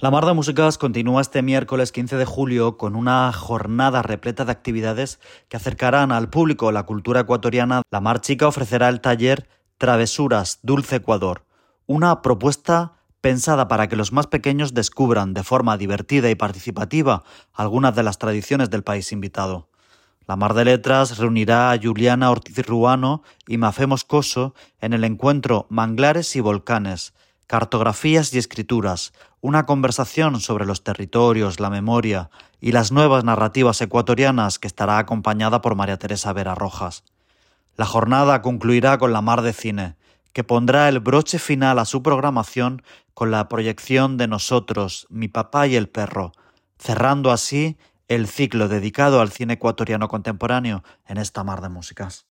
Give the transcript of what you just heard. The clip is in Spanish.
La Mar de Músicas continúa este miércoles 15 de julio con una jornada repleta de actividades que acercarán al público la cultura ecuatoriana. La Mar Chica ofrecerá el taller Travesuras Dulce Ecuador, una propuesta pensada para que los más pequeños descubran de forma divertida y participativa algunas de las tradiciones del país invitado. La Mar de Letras reunirá a Juliana Ortiz Ruano y Mafé Moscoso en el encuentro Manglares y Volcanes, Cartografías y Escrituras, una conversación sobre los territorios, la memoria y las nuevas narrativas ecuatorianas que estará acompañada por María Teresa Vera Rojas. La jornada concluirá con la Mar de Cine, que pondrá el broche final a su programación con la proyección de Nosotros, mi papá y el perro, cerrando así el ciclo dedicado al cine ecuatoriano contemporáneo en esta Mar de Músicas.